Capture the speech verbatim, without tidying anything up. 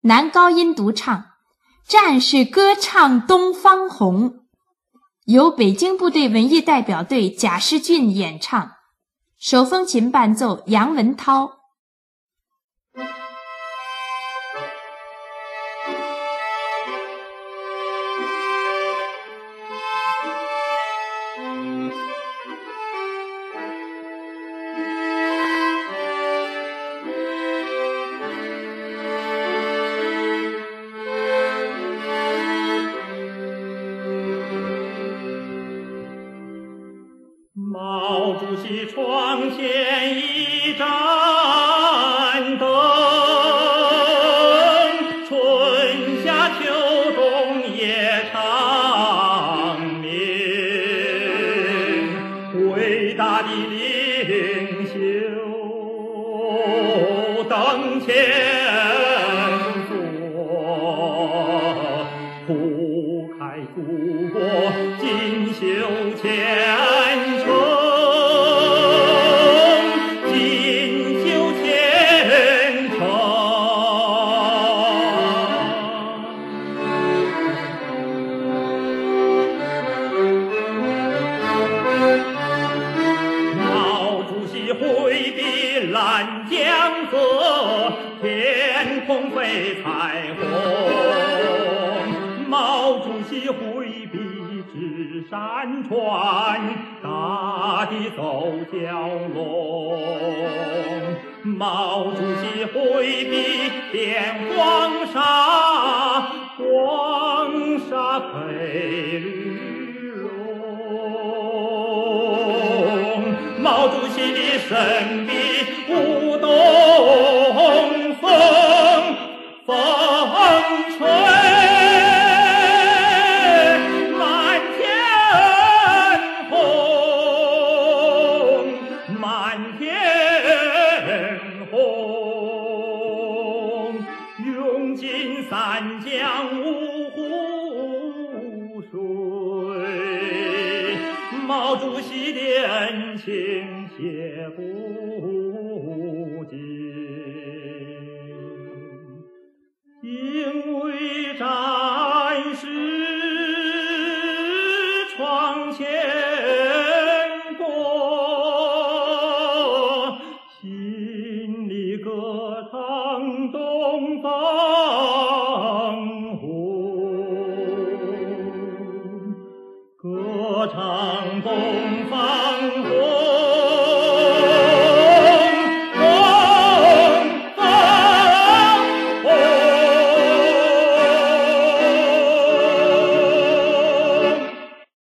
男高音独唱，战士歌唱东方红，由北京部队文艺代表队贾世俊演唱，手风琴伴奏杨文涛。 毛主席创建一盏灯，春夏秋冬夜长明，伟大的领袖登前坐，铺开祖国锦绣前程，锦绣前程。毛主席挥笔拦江河，天空飞彩虹。毛主席挥笔指山川，大地走蛟龙。毛主席挥笔点黄沙，黄沙配绿绒。毛主席的神笔舞东风，风吹涌进三江五湖水，毛主席的恩情写不尽，因为战士闯前过，心里歌唱东方红，歌唱东